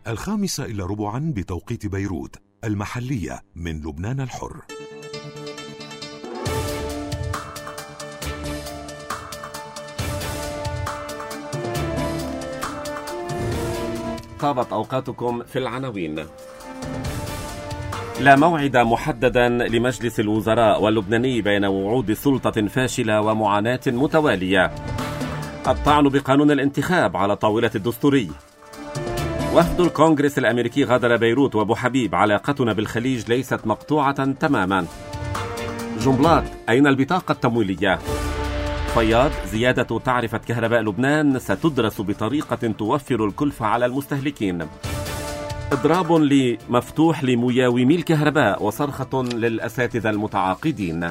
5:15 بتوقيت بيروت المحلية من لبنان الحر. طابت أوقاتكم في العناوين. لا موعد محددا لمجلس الوزراء واللبناني بين وعود سلطة فاشلة ومعاناة متوالية. الطعن بقانون الانتخاب على طاولة الدستوري. وفد الكونغرس الأمريكي غادر بيروت وأبو حبيب. علاقتنا بالخليج ليست مقطوعة تماما. جنبلاط: أين البطاقة التمويلية؟ فياض: زيادة تعرفة كهرباء لبنان ستدرس بطريقة توفر الكلفة على المستهلكين. إضراب مفتوح لمياومي الكهرباء وصرخة للأساتذة المتعاقدين.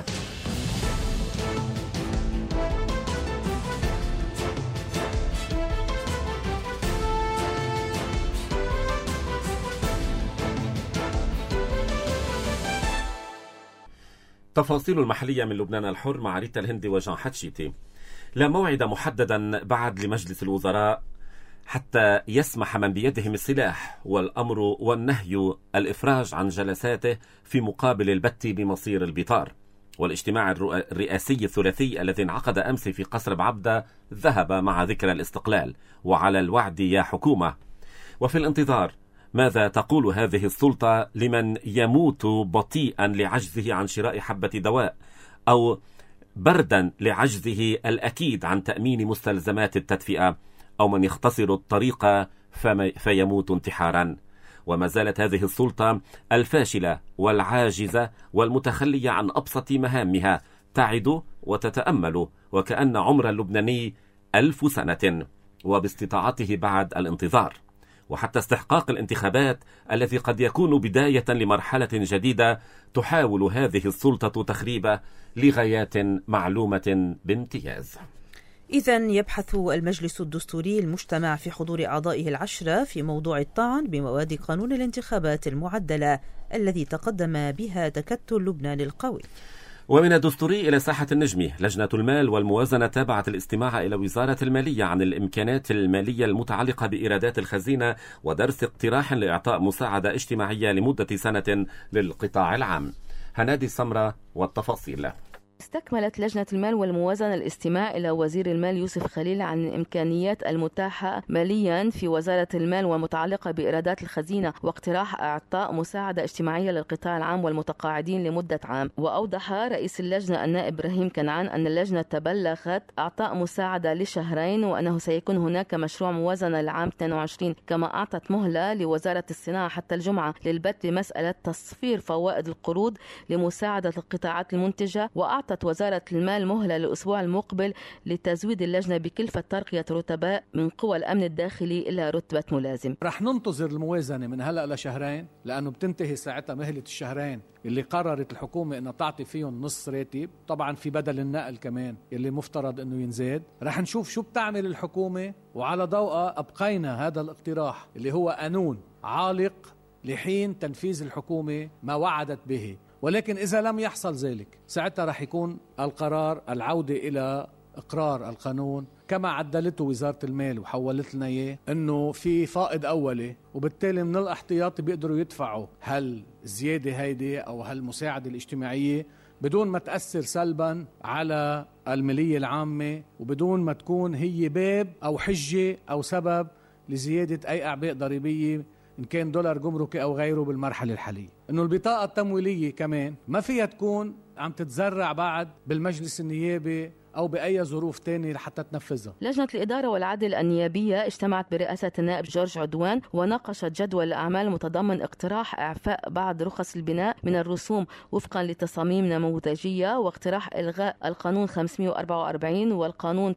تفاصيل المحلية من لبنان الحر مع ريتا الهندي وجان حتشيتي. لا موعد محددا بعد لمجلس الوزراء حتى يسمح من بيدهم السلاح والأمر والنهي الإفراج عن جلساته في مقابل البت بمصير البطار. والاجتماع الرئاسي الثلاثي الذي انعقد أمس في قصر بعبدة ذهب مع ذكرى الاستقلال وعلى الوعد يا حكومة. وفي الانتظار، ماذا تقول هذه السلطة لمن يموت بطيئا لعجزه عن شراء حبة دواء، أو بردا لعجزه الأكيد عن تأمين مستلزمات التدفئة، أو من يختصر الطريق فيموت انتحارا؟ وما زالت هذه السلطة الفاشلة والعاجزة والمتخلية عن أبسط مهامها تعد وتتأمل وكأن عمر اللبناني 1000 سنة، وباستطاعته بعد الانتظار وحتى استحقاق الانتخابات الذي قد يكون بداية لمرحلة جديدة تحاول هذه السلطة تخريبه لغايات معلومة بامتياز. إذن يبحث المجلس الدستوري المجتمع في حضور أعضائه 10 في موضوع الطعن بمواد قانون الانتخابات المعدلة الذي تقدم بها تكتل لبنان القوي. ومن الدستوري إلى ساحة النجمي، لجنة المال والموازنة تابعت الاستماع إلى وزارة المالية عن الإمكانات المالية المتعلقة بإيرادات الخزينة ودرس اقتراح لإعطاء مساعدة اجتماعية لمدة سنة للقطاع العام. هنادي سمرة والتفاصيل. استكملت لجنة المال والموازنة الاستماع إلى وزير المال يوسف خليل عن الإمكانيات المتاحة ماليا في وزارة المال ومتعلقة بإيرادات الخزينة واقتراح إعطاء مساعدة اجتماعية للقطاع العام والمتقاعدين لمدة عام. وأوضح رئيس اللجنة النائب إبراهيم كنعان أن اللجنة تبلغت إعطاء مساعدة لشهرين وأنه سيكون هناك مشروع موازنة لعام 22. كما أعطت مهلة لوزارة الصناعة حتى الجمعة للبت بمسألة تصفير فوائد القروض لمساعدة القطاعات المنتجة. وأعطت وزارة المال مهلة للأسبوع المقبل لتزويد اللجنة بكلفة ترقية رتباء من قوى الأمن الداخلي إلى رتبة ملازم. رح ننتظر الموازنة من هلأ لشهرين، لأنه بتنتهي ساعتها مهلة الشهرين اللي قررت الحكومة أنها تعطي فيهم نص راتب. طبعا في بدل النقل كمان اللي مفترض أنه ينزاد. رح نشوف شو بتعمل الحكومة، وعلى ضوءها أبقينا هذا الاقتراح اللي هو قانون عالق لحين تنفيذ الحكومة ما وعدت به. ولكن إذا لم يحصل ذلك ساعتها رح يكون القرار العودة إلى إقرار القانون كما عدلته وزارة المال وحولت لنا إياه، إنه في فائض أولي وبالتالي من الاحتياطي بيقدروا يدفعوا هالزيادة هيدي أو هالمساعدة الاجتماعية بدون ما تأثر سلبا على المالية العامة وبدون ما تكون هي باب أو حجة أو سبب لزيادة أي أعباء ضريبية إن كان دولار جمركي أو غيره بالمرحلة الحالية. إنه البطاقة التمويلية كمان ما فيها تكون عم تتزرع بعد بالمجلس النيابي أو بأي ظروف تانية لحتى تنفذها. لجنة الإدارة والعدل النيابية اجتمعت برئاسة النائب جورج عدوان وناقشت جدول الأعمال المتضمن اقتراح إعفاء بعض رخص البناء من الرسوم وفقا لتصاميم نموذجية، واقتراح إلغاء القانون 544 والقانون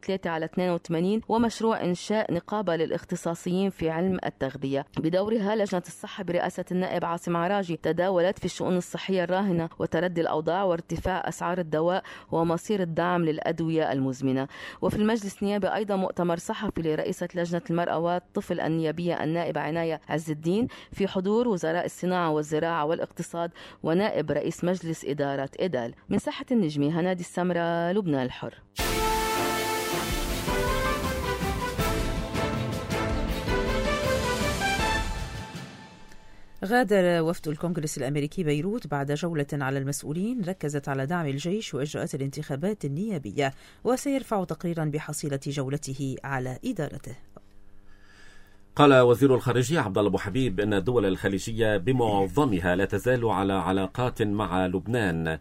3/82 ومشروع إنشاء نقابة للاختصاصيين في علم التغذية. بدورها لجنة الصحة برئاسة النائب عاصم عراجي تداولت في الشؤون الصحية الراهنة وتردي الأوضاع وارتفاع أسعار الدواء ومصير الدعم للأدوية المزمنة. وفي المجلس النيابي أيضا مؤتمر صحفي لرئيسة لجنة المرأة والطفل النيابية النائبة عناية عز الدين في حضور وزراء الصناعة والزراعة والاقتصاد ونائب رئيس مجلس إدارة إدال. من ساحة النجمي، هنادي السمرة، لبنان الحر. غادر وفد الكونغرس الأمريكي بيروت بعد جولة على المسؤولين ركزت على دعم الجيش وإجراءات الانتخابات النيابية، وسيرفع تقريرا بحصيلة جولته على إدارته. قال وزير الخارجية عبد الله أبو حبيب أن الدول الخليجية بمعظمها لا تزال على علاقات مع لبنان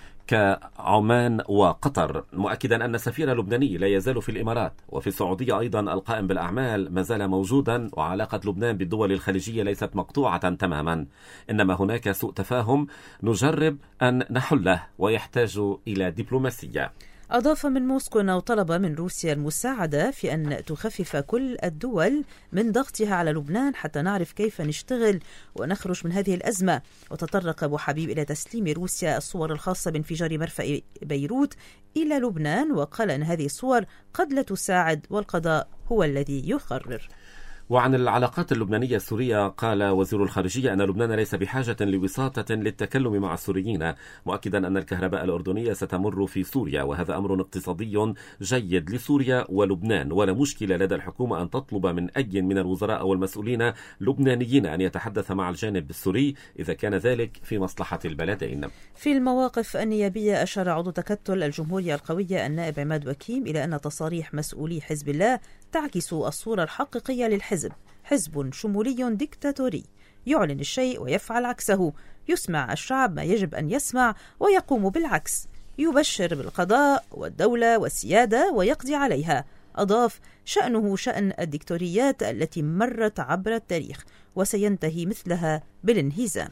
كعمان وقطر، مؤكدا أن السفير اللبناني لا يزال في الإمارات وفي السعودية أيضا القائم بالأعمال ما زال موجودا، وعلاقة لبنان بالدول الخليجية ليست مقطوعة تماما، إنما هناك سوء تفاهم نجرب أن نحله ويحتاج إلى دبلوماسية. أضاف من موسكو أنه طلب من روسيا المساعدة في أن تخفف كل الدول من ضغطها على لبنان حتى نعرف كيف نشتغل ونخرج من هذه الأزمة. وتطرق أبو حبيب إلى تسليم روسيا الصور الخاصة بانفجار مرفأ بيروت إلى لبنان، وقال أن هذه الصور قد لا تساعد والقضاء هو الذي يقرر. وعن العلاقات اللبنانية السورية قال وزير الخارجية أن لبنان ليس بحاجة لوساطة للتكلم مع السوريين، مؤكدا أن الكهرباء الأردنية ستمر في سوريا، وهذا أمر اقتصادي جيد لسوريا ولبنان، ولا مشكلة لدى الحكومة أن تطلب من أي من الوزراء أو المسؤولين اللبنانيين أن يتحدث مع الجانب السوري إذا كان ذلك في مصلحة البلدين. في المواقف النيابية أشار عضو تكتل الجمهورية القوية النائب عماد وكيم إلى أن تصاريح مسؤولي حزب الله تعكس الصورة الحقيقية للحزب، حزب شمولي ديكتاتوري يعلن الشيء ويفعل عكسه، يسمع الشعب ما يجب أن يسمع ويقوم بالعكس، يبشر بالقضاء والدولة والسيادة ويقضي عليها. أضاف: شأنه شأن الديكتاتوريات التي مرت عبر التاريخ وسينتهي مثلها بالانهزام.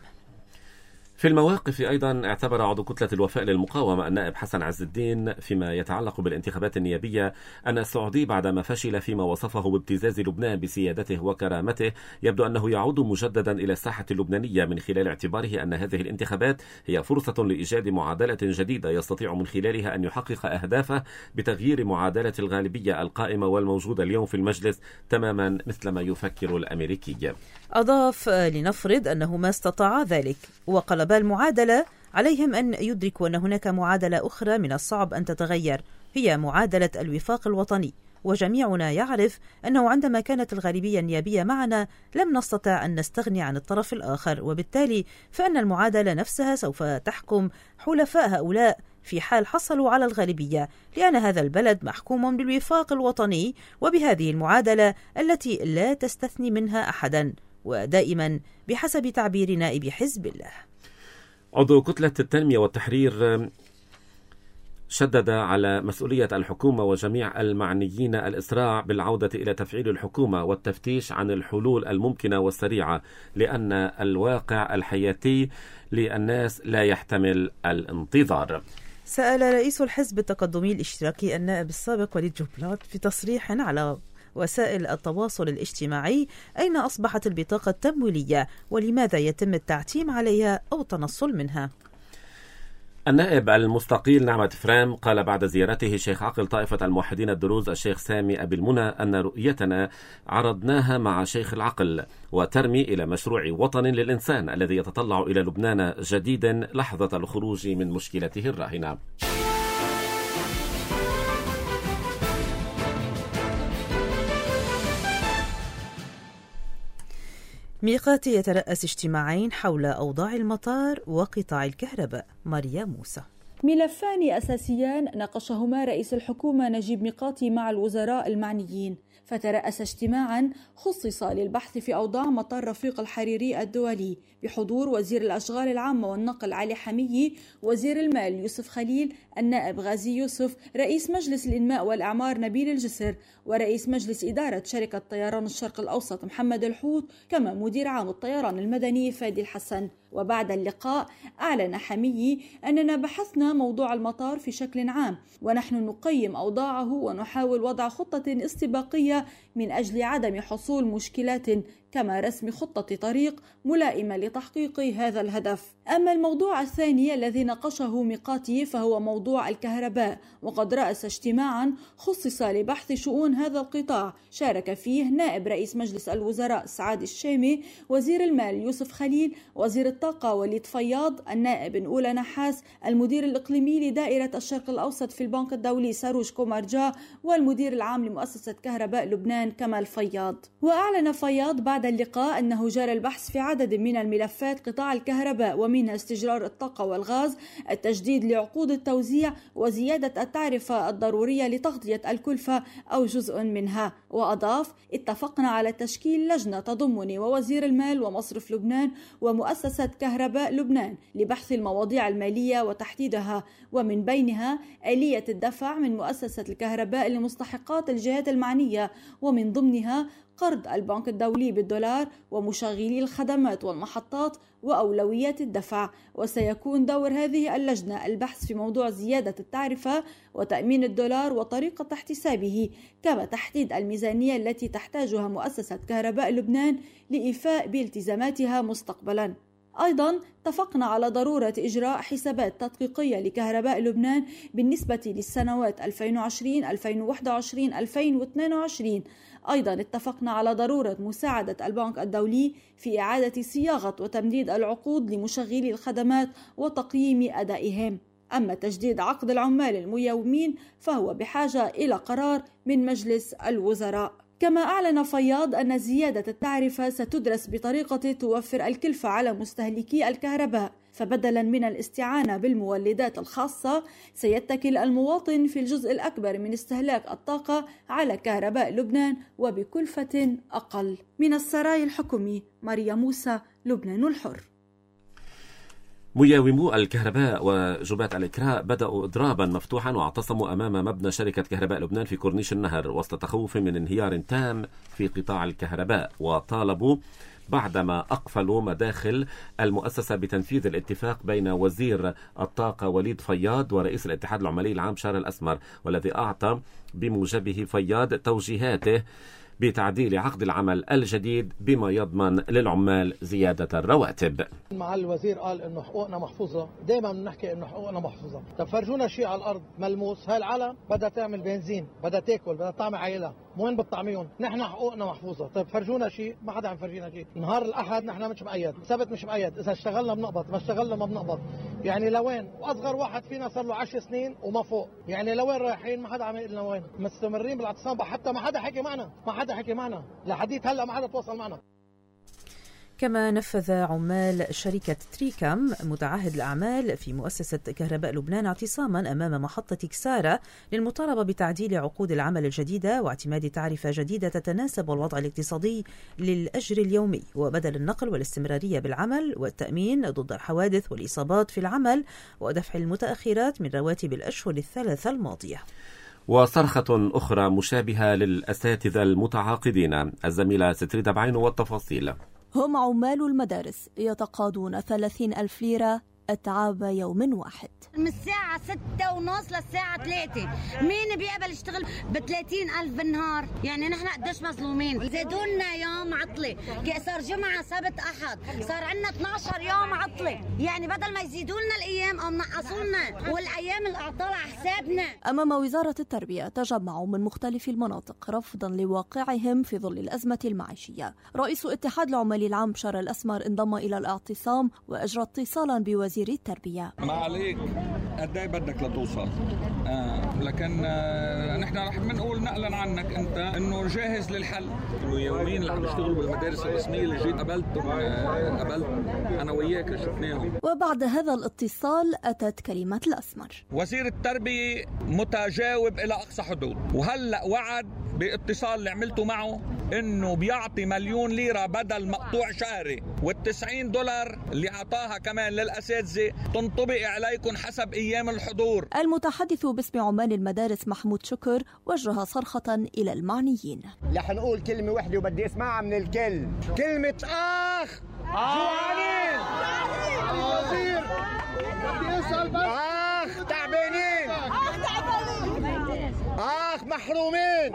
في المواقف أيضا اعتبر عضو كتلة الوفاء للمقاومة النائب حسن عز الدين فيما يتعلق بالانتخابات النيابية أن السعودي بعدما فشل فيما وصفه بابتزاز لبنان بسيادته وكرامته يبدو أنه يعود مجددا إلى الساحة اللبنانية من خلال اعتباره أن هذه الانتخابات هي فرصة لإيجاد معادلة جديدة يستطيع من خلالها أن يحقق أهدافه بتغيير معادلة الغالبية القائمة والموجودة اليوم في المجلس تماما مثل ما يفكر الأمريكي. أضاف: لنفرض أنه ما استطاع ذلك وقلب المعادلة، عليهم أن يدركوا أن هناك معادلة أخرى من الصعب أن تتغير، هي معادلة الوفاق الوطني، وجميعنا يعرف أنه عندما كانت الغالبية النيابية معنا لم نستطع أن نستغني عن الطرف الآخر، وبالتالي فإن المعادلة نفسها سوف تحكم حلفاء هؤلاء في حال حصلوا على الغالبية، لأن هذا البلد محكوم بالوفاق الوطني وبهذه المعادلة التي لا تستثني منها أحدا، ودائما بحسب تعبير نائب حزب الله. عضو كتلة التنمية والتحرير شدد على مسؤولية الحكومة وجميع المعنيين الإسراع بالعودة إلى تفعيل الحكومة والتفتيش عن الحلول الممكنة والسريعة، لأن الواقع الحياتي للناس لا يحتمل الانتظار. سأل رئيس الحزب التقدمي الاشتراكي النائب السابق وليد جبلات في تصريح على وسائل التواصل الاجتماعي أين أصبحت البطاقة التمويلية ولماذا يتم التعتيم عليها أو التنصل منها. النائب المستقيل نعمة فرام قال بعد زيارته شيخ عقل طائفة الموحدين الدروز الشيخ سامي أبي المنى أن رؤيتنا عرضناها مع شيخ العقل وترمي إلى مشروع وطن للإنسان الذي يتطلع إلى لبنان جديد لحظة الخروج من مشكلته الراهنة. ميقاتي يترأس اجتماعين حول أوضاع المطار وقطاع الكهرباء. ماريا موسى. ملفان أساسيان ناقشهما رئيس الحكومة نجيب ميقاتي مع الوزراء المعنيين، فترأس اجتماعا خصص للبحث في أوضاع مطار رفيق الحريري الدولي بحضور وزير الأشغال العامة والنقل علي حميي، وزير المال يوسف خليل، النائب غازي يوسف، رئيس مجلس الإنماء والإعمار نبيل الجسر، ورئيس مجلس إدارة شركة طيران الشرق الأوسط محمد الحوت، كما مدير عام الطيران المدني فادي الحسن. وبعد اللقاء أعلن حميي أننا بحثنا موضوع المطار في شكل عام، ونحن نقيم أوضاعه ونحاول وضع خطة استباقية من أجل عدم حصول مشكلات، كما رسم خطة طريق ملائمة لتحقيق هذا الهدف. أما الموضوع الثاني الذي ناقشه ميقاتي فهو موضوع الكهرباء، وقد رأس اجتماعا خصص لبحث شؤون هذا القطاع شارك فيه نائب رئيس مجلس الوزراء سعاد الشامي، وزير المال يوسف خليل، وزير الطاقة وليد فياض، النائب نقولة نحاس، المدير الإقليمي لدائرة الشرق الأوسط في البنك الدولي ساروج كومارجا، والمدير العام لمؤسسة كهرباء لبنان كمال فياض. وأعلن فياض بعد بعد اللقاء أنه جرى البحث في عدد من الملفات قطاع الكهرباء، ومنها استجرار الطاقة والغاز، التجديد لعقود التوزيع، وزيادة التعرفة الضرورية لتغطية الكلفة أو جزء منها. وأضاف: اتفقنا على تشكيل لجنة تضمني ووزير المال ومصرف لبنان ومؤسسة كهرباء لبنان لبحث المواضيع المالية وتحديدها، ومن بينها آلية الدفع من مؤسسة الكهرباء لمستحقات الجهات المعنية، ومن ضمنها قرض البنك الدولي بالدولار ومشغلي الخدمات والمحطات وأولويات الدفع. وسيكون دور هذه اللجنة البحث في موضوع زيادة التعرفة وتأمين الدولار وطريقة احتسابه، كما تحديد الميزانية التي تحتاجها مؤسسة كهرباء لبنان لإيفاء بالتزاماتها مستقبلا. أيضا اتفقنا على ضرورة إجراء حسابات تدقيقية لكهرباء لبنان بالنسبة للسنوات 2020 2021 2022. أيضا اتفقنا على ضرورة مساعدة البنك الدولي في إعادة صياغة وتمديد العقود لمشغلي الخدمات وتقييم أدائهم. أما تجديد عقد العمال الميومين فهو بحاجة إلى قرار من مجلس الوزراء. كما أعلن فياض أن زيادة التعرفة ستدرس بطريقة توفر الكلفة على مستهلكي الكهرباء، فبدلا من الاستعانة بالمولدات الخاصة سيتكل المواطن في الجزء الأكبر من استهلاك الطاقة على كهرباء لبنان وبكلفة أقل. من السراي الحكومي، ماريا موسى، لبنان الحر. مياومو الكهرباء وجبات الإكراء بدأوا إضرابا مفتوحا واعتصموا أمام مبنى شركة كهرباء لبنان في كورنيش النهر وسط تخوف من انهيار تام في قطاع الكهرباء، وطالبوا بعدما أقفلوا مداخل المؤسسة بتنفيذ الاتفاق بين وزير الطاقة وليد فياض ورئيس الاتحاد العمالي العام شار الأسمر، والذي أعطى بموجبه فياض توجيهاته بتعديل عقد العمل الجديد بما يضمن للعمال زيادة الرواتب. مع الوزير قال انه حقوقنا محفوظة، دائما بنحكي انه حقوقنا محفوظة. طب فرجونا شيء على الارض ملموس. هاي العالم بدها تعمل بنزين، بدها تاكل، بدها تعمل عائلة، وين بتطعميهم؟ نحن حقوقنا محفوظة. طيب فرجونا شيء، ما حدا عم فرجينا شيء. نهار الاحد نحن مش مقيد، السبت مش مقيد، اذا اشتغلنا بنقبض، ما اشتغلنا ما بنقبض. يعني لوين؟ واصغر واحد فينا صار له 10 سنين وما فوق، يعني لوين رايحين؟ ما حدا عم يقول لنا وين. مستمرين بالاعتصام، حتى ما حدا حكي معنا لحديت هلا، ما حدا تواصل معنا. كما نفذ عمال شركة تريكام متعهد الأعمال في مؤسسة كهرباء لبنان اعتصاما أمام محطة كسارة للمطالبة بتعديل عقود العمل الجديدة واعتماد تعرفة جديدة تتناسب الوضع الاقتصادي للأجر اليومي، وبدل النقل والاستمرارية بالعمل والتأمين ضد الحوادث والإصابات في العمل ودفع المتأخرات من رواتب الأشهر الثلاثة الماضية. وصرخة أخرى مشابهة للأساتذة المتعاقدين. الزميلة ستريدا بعينو والتفاصيل. هم عمال المدارس يتقاضون 30,000 ليرة أتعاب يوم واحد، من الساعة 6:30 للساعة 3. مين بيقبل يشتغل ب30,000 بالنهار؟ يعني نحن قديش مظلومين. زادوا لنا يوم عطلة، صار جمعة سبت أحد، صار عندنا 12 يوم عطلة. يعني بدل ما يزيدوا لنا الأيام أو نقصوا لنا، والأيام الأعطال على حسابنا. أمام وزارة التربية تجمعوا من مختلف المناطق رفضا لواقعهم في ظل الأزمة المعيشية. رئيس اتحاد العمال العام شار الأسمر انضم إلى الاعتصام وأجرى اتصالا بوزير التربية. ما عليك قد ايه بدك لتوصل، لكن نحن رح بنقول نقلا عنك انت انه جاهز للحل. الميومين اللي عم يشتغلوا بالمدارس الرسميه اللي جيت قبلت انا وياك شفناهم. وبعد هذا الاتصال اتت كلمة الأسمر. وزير التربية متجاوب الى اقصى حدود، وهلا وعد باتصال اللي عملته معه انه بيعطي 1,000,000 ليرة بدل مقطوع شهري، $90 اللي اعطاها كمان للاساتذه تنطبق عليكم حسب ايام الحضور. المتحدث باسم عمال المدارس محمود شكر وجه صرخة الى المعنيين. رح نقول كلمة واحدة وبدي اسمعها من الكل، كلمة اخ. جوعانين الوزير بدي اسال بس. اخ تعبانين، اخ محرومين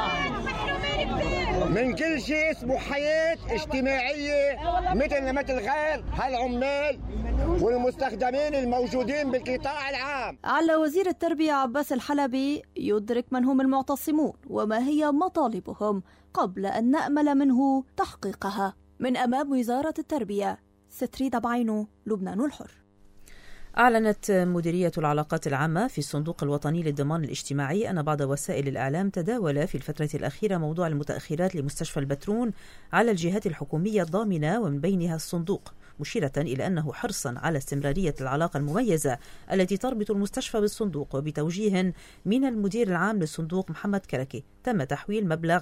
من كل شيء اسمه حياة اجتماعية مثل غير هالعمال والمستخدمين الموجودين بالقطاع العام. على وزير التربية عباس الحلبي يدرك من هم المعتصمون وما هي مطالبهم قبل أن نأمل منه تحقيقها. من أمام وزارة التربية، ستريدا بعينو، لبنان الحر. أعلنت مديرية العلاقات العامة في الصندوق الوطني للضمان الاجتماعي أن بعض وسائل الإعلام تداول في الفترة الأخيرة موضوع المتأخرات لمستشفى البترون على الجهات الحكومية الضامنة ومن بينها الصندوق، مشيرة إلى أنه حرصا على استمرارية العلاقة المميزة التي تربط المستشفى بالصندوق، وبتوجيه من المدير العام للصندوق محمد كركي تم تحويل مبلغ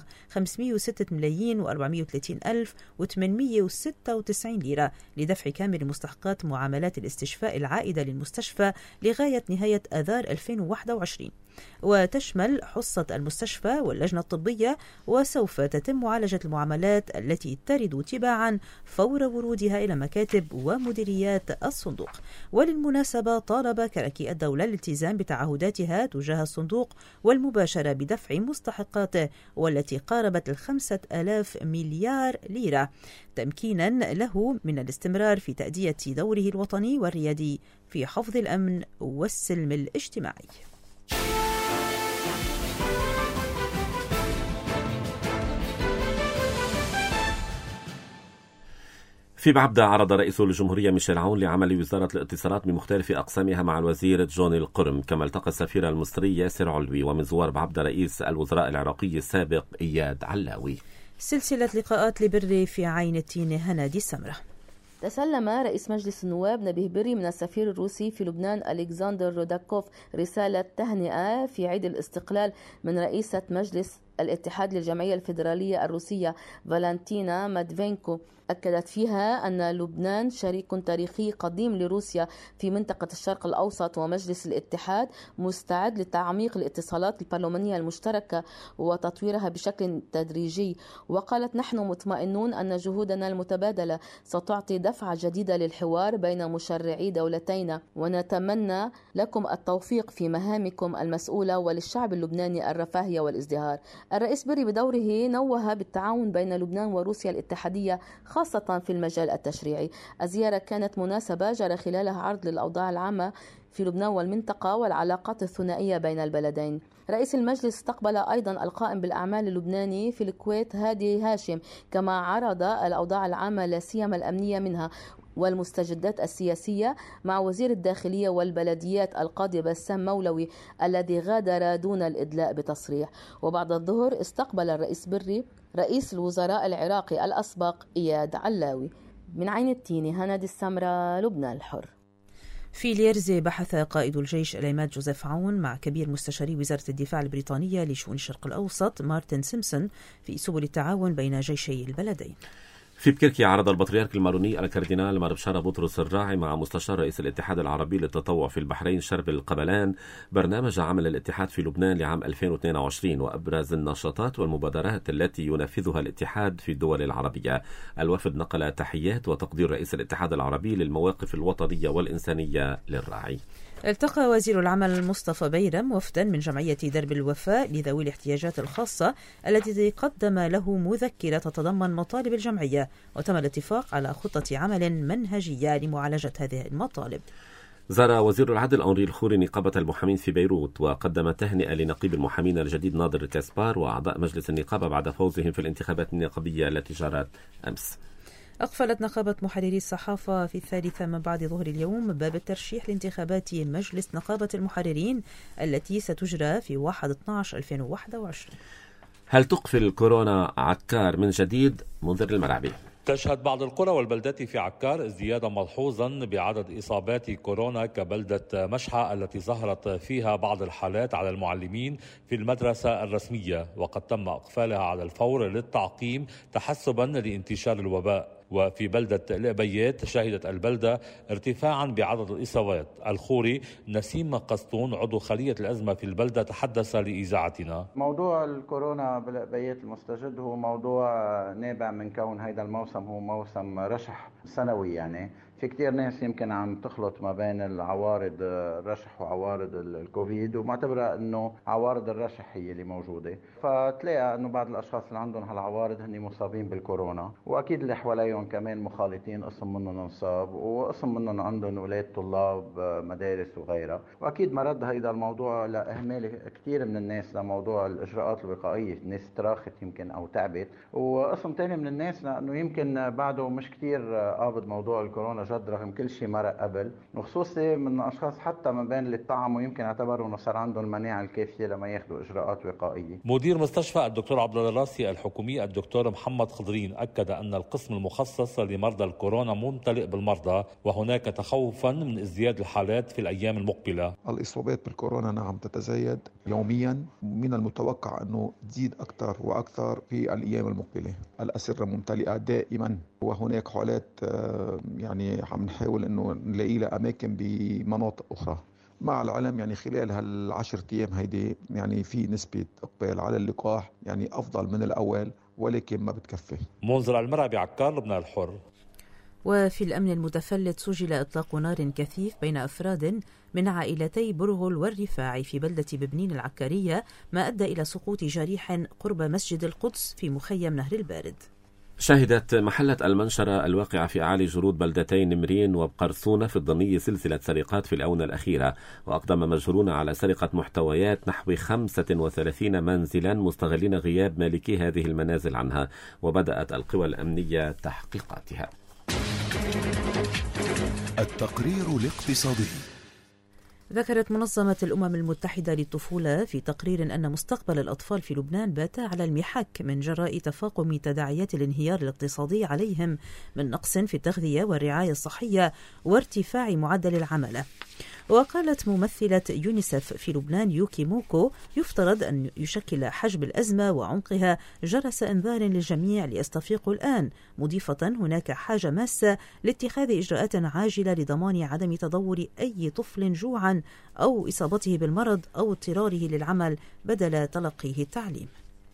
506,430,896 ليرة لدفع كامل مستحقات معاملات الاستشفاء العائدة للمستشفى لغاية نهاية آذار 2021، وتشمل حصة المستشفى واللجنة الطبية، وسوف تتم معالجة المعاملات التي ترد تباعا فور ورودها إلى مكاتب ومديريات الصندوق. وللمناسبة طالب كركي الدولة الالتزام بتعهداتها تجاه الصندوق والمباشرة بدفع مستحقاته والتي قاربت 5,000 مليار ليرة، تمكينا له من الاستمرار في تأدية دوره الوطني والريادي في حفظ الأمن والسلم الاجتماعي. في بعبدة عرض رئيس الجمهورية ميشيل عون لعمل وزارة الاتصالات بمختلف أقسامها مع الوزير جوني القرم، كما التقى السفير المصري ياسر علوي ومن زوار بعبدة رئيس الوزراء العراقي السابق إياد علاوي. سلسلة لقاءات لبري في عين التين هنادي السمرة. تسلم رئيس مجلس النواب نبيه بري من السفير الروسي في لبنان ألكسندر روداكوف رسالة تهنئة في عيد الاستقلال من رئيسة مجلس الاتحاد للجمعية الفيدرالية الروسية فالنتينا مادفينكو، أكدت فيها أن لبنان شريك تاريخي قديم لروسيا في منطقة الشرق الأوسط، ومجلس الاتحاد مستعد لتعميق الاتصالات البرلمانية المشتركة وتطويرها بشكل تدريجي. وقالت: نحن مطمئنون أن جهودنا المتبادلة ستعطي دفعة جديدة للحوار بين مشرعي دولتينا، ونتمنى لكم التوفيق في مهامكم المسؤولة وللشعب اللبناني الرفاهية والازدهار. الرئيس بري بدوره نوه بالتعاون بين لبنان وروسيا الاتحادية خاصة في المجال التشريعي. الزيارة كانت مناسبة جرى خلالها عرض للأوضاع العامة في لبنان والمنطقة والعلاقات الثنائية بين البلدين. رئيس المجلس استقبل أيضا القائم بالأعمال اللبناني في الكويت هادي هاشم، كما عرض الأوضاع العامة لا سيما الأمنية منها والمستجدات السياسية مع وزير الداخلية والبلديات القاضي بسام مولوي الذي غادر دون الإدلاء بتصريح. وبعد الظهر استقبل الرئيس بري رئيس الوزراء العراقي الأسبق إياد علاوي. من عين التين هنادي السمرة، لبنان الحر. في ليرزي بحث قائد الجيش العماد جوزيف عون مع كبير مستشاري وزارة الدفاع البريطانية لشؤون الشرق الأوسط مارتن سيمسون في سبل التعاون بين جيشي البلدين. في بكركي عرض البطريرك الماروني الكاردينال ماربشارا بطرس الراعي مع مستشار رئيس الاتحاد العربي للتطوع في البحرين شرب القبلان برنامج عمل الاتحاد في لبنان لعام 2022 وأبرز النشاطات والمبادرات التي ينفذها الاتحاد في الدول العربية. الوفد نقل تحيات وتقدير رئيس الاتحاد العربي للمواقف الوطنية والإنسانية للراعي. التقى وزير العمل مصطفى بيرم وفدا من جمعية درب الوفاء لذوي الاحتياجات الخاصة التي قدم له مذكرة تتضمن مطالب الجمعية، وتم الاتفاق على خطة عمل منهجية لمعالجة هذه المطالب. زار وزير العدل أنري الخوري نقابة المحامين في بيروت وقدم تهنئة لنقيب المحامين الجديد ناظر كاسبار وأعضاء مجلس النقابة بعد فوزهم في الانتخابات النقابية التي جرت أمس. أقفلت نقابة محرري الصحافة في 3 من بعد ظهر اليوم باب الترشيح لانتخابات مجلس نقابة المحررين التي ستجرى في 1/12/2021. هل تقفل كورونا عكار من جديد؟ منذر المرعبي. تشهد بعض القرى والبلدات في عكار ازديادا ملحوظا بعدد إصابات كورونا كبلدة مشحى التي ظهرت فيها بعض الحالات على المعلمين في المدرسة الرسمية، وقد تم إقفالها على الفور للتعقيم تحسبا لانتشار الوباء. وفي بلدة الأبيات شهدت البلدة ارتفاعا بعدد الإصابات. الخوري نسيم قسطون عضو خلية الأزمة في البلدة تحدث لإذاعتنا. موضوع الكورونا بالأبيات المستجد هو موضوع نابع من كون هيدا الموسم هو موسم رشح سنوي، يعني في كتير ناس يمكن عم تخلط ما بين العوارض الرشح وعوارض الكوفيد ومعتبرة انه عوارض الرشح هي اللي موجودة، فتلاقي انه بعض الاشخاص اللي عندهم هالعوارض هن مصابين بالكورونا، واكيد اللي حواليهم كمان مخالطين، قسم منهم انصاب وقسم منهم عندهم اولاد طلاب مدارس وغيرها، واكيد مرد هيدا الموضوع لاهمال كثير من الناس لموضوع الاجراءات الوقائية، الناس تراخت يمكن او تعبت، وقسم ثاني من الناس لانه يمكن بعده مش كثير قابض موضوع الكورونا جد رغم كل شيء مرق قبل، وخصوصي من أشخاص حتى من بين اللي طعموا يمكن اعتبروا أنه صار عندهم المناعة الكافية لما ياخذوا إجراءات وقائية. مدير مستشفى الدكتور عبد الله الراسي الحكومي الدكتور محمد خضرين أكد أن القسم المخصص لمرضى الكورونا ممتلئ بالمرضى، وهناك تخوفا من ازدياد الحالات في الأيام المقبلة. الإصابات بالكورونا نعم تتزايد يوميا، من المتوقع أنه تزيد أكثر وأكثر في الأيام المقبلة. الأسرة ممتلئة دائما، وهناك حالات يعني عم نحاول أنه نلاقي لها أماكن بمناطق أخرى. مع العلم يعني خلال هال10 أيام هيدي يعني في نسبة إقبال على اللقاح يعني أفضل من الأول، ولكن ما بتكفي. منذر المرأة بعكار، لبنان الحر. وفي الأمن المتفلت سجل إطلاق نار كثيف بين أفراد من عائلتي برغل والرفاعي في بلدة ببنين العكارية، ما أدى إلى سقوط جريح قرب مسجد القدس في مخيم نهر البارد. شهدت محلة المنشرة الواقعة في أعالي جرود بلدتين نمرين وبقرصونة في الضنية سلسلة سرقات في الآونة الأخيرة، وأقدم مجهولون على سرقة محتويات نحو 35 منزلا مستغلين غياب مالكي هذه المنازل عنها، وبدأت القوى الأمنية تحقيقاتها. التقرير الاقتصادي. ذكرت منظمة الأمم المتحدة للطفولة في تقرير أن مستقبل الأطفال في لبنان بات على المحك من جراء تفاقم تداعيات الانهيار الاقتصادي عليهم من نقص في التغذية والرعاية الصحية وارتفاع معدل العمالة. وقالت ممثلة يونيسف في لبنان يوكي موكو يفترض أن يشكل حجم الأزمة وعمقها جرس إنذار للجميع ليستفيقوا الآن، مضيفة هناك حاجة ماسة لاتخاذ إجراءات عاجلة لضمان عدم تدور أي طفل جوعا أو إصابته بالمرض أو اضطراره للعمل بدل تلقيه التعليم.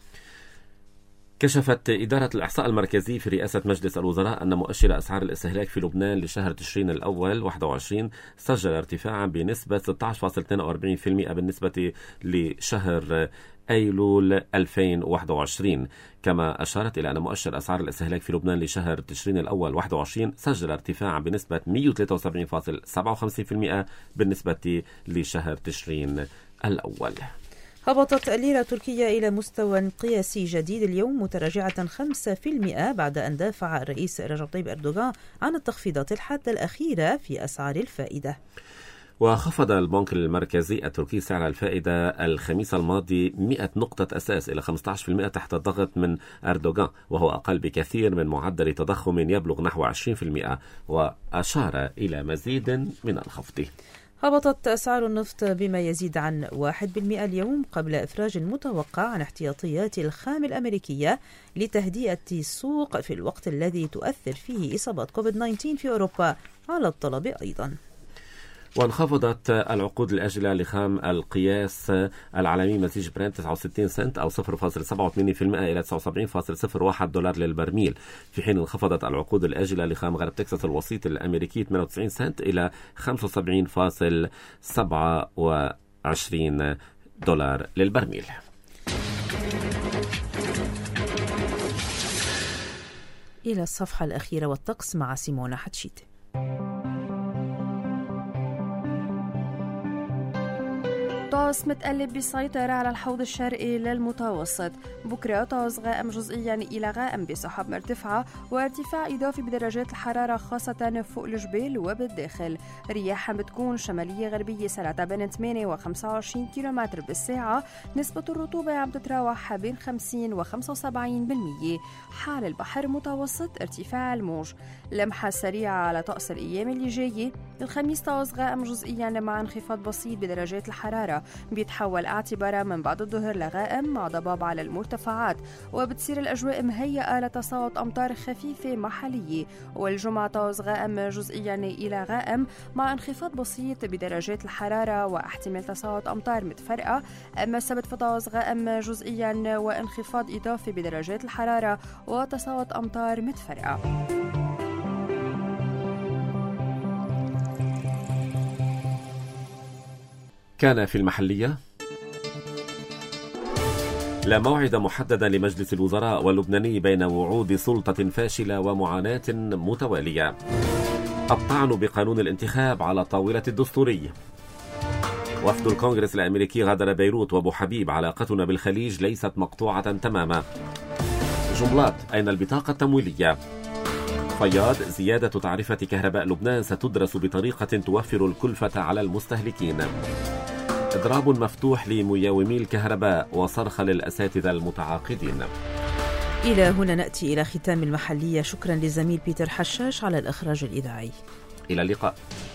كشفت إدارة الإحصاء المركزي في رئاسة مجلس الوزراء أن مؤشر أسعار الاستهلاك في لبنان لشهر تشرين الأول 21 سجل ارتفاعا بنسبة 16.42% بالنسبة لشهر أيلول 2021. كما أشارت إلى أن مؤشر أسعار الاستهلاك في لبنان لشهر تشرين الأول 21 سجل ارتفاعا بنسبة 173.57% بالنسبة لشهر تشرين الأول. هبطت الليرة التركية إلى مستوى قياسي جديد اليوم متراجعة 5% بعد أن دافع الرئيس رجب طيب أردوغان عن التخفيضات الحادة الأخيرة في أسعار الفائدة. وخفض البنك المركزي التركي سعر الفائدة الخميس الماضي 100 نقطة أساس إلى 15% تحت الضغط من أردوغان، وهو أقل بكثير من معدل تضخم يبلغ نحو 20%، وأشار إلى مزيد من الخفض. هبطت أسعار النفط بما يزيد عن 1% اليوم قبل إفراج المتوقع عن احتياطيات الخام الأمريكية لتهدئة السوق في الوقت الذي تؤثر فيه إصابات كوفيد-19 في أوروبا على الطلب أيضا. وانخفضت العقود الآجلة لخام القياس العالمي مزيج برنت 69 سنت أو 0.87% إلى 79.01 دولار للبرميل، في حين انخفضت العقود الآجلة لخام غرب تكساس الوسيط الأمريكي 98 سنت إلى 75.27 دولار للبرميل. إلى الصفحة الأخيرة والطقس مع سيمونا حتشيت. طقس متقلب بيسيطر على الحوض الشرقي للمتوسط. بكرة طقس غائم جزئيا إلى غائم بسحب مرتفعة وارتفاع إضافي بدرجات الحرارة خاصة فوق الجبال وبالداخل. رياح بتكون شمالية غربية سرعتها بين 8 و 25 كيلومتر بالساعة. نسبة الرطوبة عم تتراوح بين 50 و 75%. حال البحر متوسط ارتفاع الموج. لمحة سريعة على طقس الأيام اللي جاية. الخميس طقس غائم جزئيا مع انخفاض بسيط بدرجات الحرارة، بيتحول اعتبارا من بعد الظهر لغائم مع ضباب على المرتفعات، وبتصير الأجواء مهيئة لتساقط أمطار خفيفة محلية. والجمعة طقس غائم جزئيا إلى غائم مع انخفاض بسيط بدرجات الحرارة واحتمال تساقط أمطار متفرقة. أما السبت فطقس غائم جزئيا وانخفاض إضافي بدرجات الحرارة وتساقط أمطار متفرقة. كان في المحلية لا موعد محددا لمجلس الوزراء واللبناني بين وعود سلطة فاشلة ومعاناة متوالية. الطعن بقانون الانتخاب على طاولة الدستورية. وفد الكونغرس الأمريكي غادر بيروت وأبو حبيب. علاقتنا بالخليج ليست مقطوعة تماما. جملات أين البطاقة التمويلية؟ فياض: زيادة تعرفة كهرباء لبنان ستدرس بطريقة توفر الكلفة على المستهلكين. إضراب مفتوح لمياومي الكهرباء وصرخ للأساتذة المتعاقدين. إلى هنا نأتي إلى ختام المحلية. شكرا لزميل بيتر حشاش على الإخراج الإذاعي. إلى اللقاء.